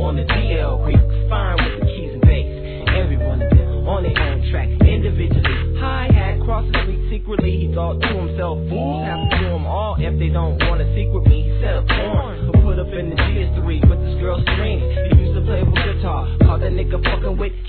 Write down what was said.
on the DL Creek, fine with the keys and bass. Every one of them on their own track, individually. Hi-hat crosses me secretly. He thought to himself, fools have to do them all if they don't want to secret me. He set up porn, but put up in the GS3 with this girl screaming. He used to play with guitar, called that nigga fucking with